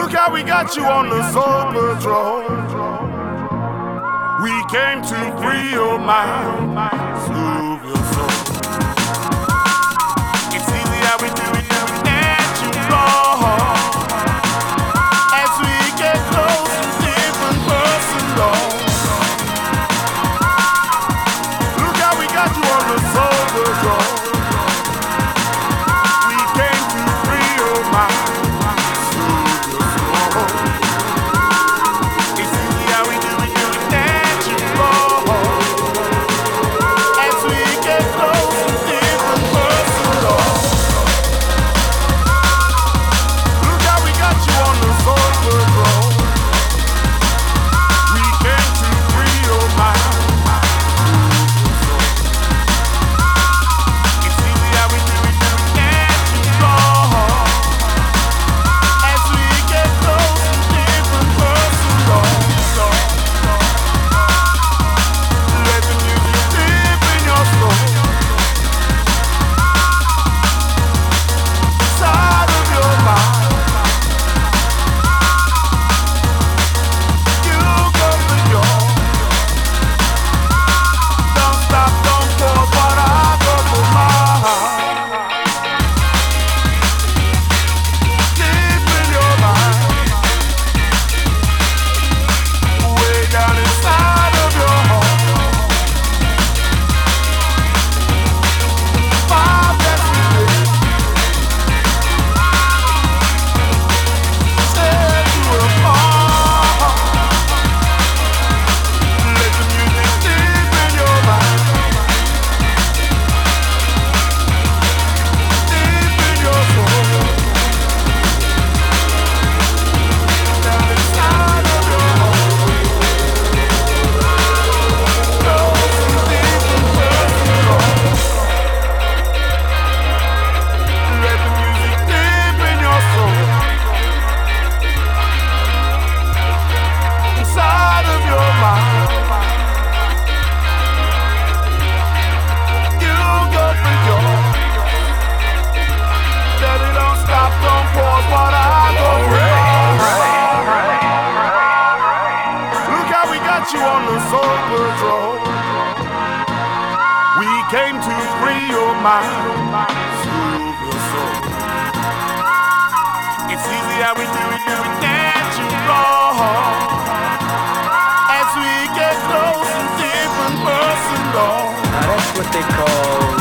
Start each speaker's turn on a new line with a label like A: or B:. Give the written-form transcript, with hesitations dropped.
A: Look how we got you on the Soul Patrol. We came to free your mind, soothe your soul. It's easy how we do it, let you flow. As we get close to different person, look how we got you on the Soul Patrol. We came to free your mind. You on the Soul Patrol. We came to free your mind, soothe your soul. It's easy how we do it natural. As we get close to different person,
B: now that's what they call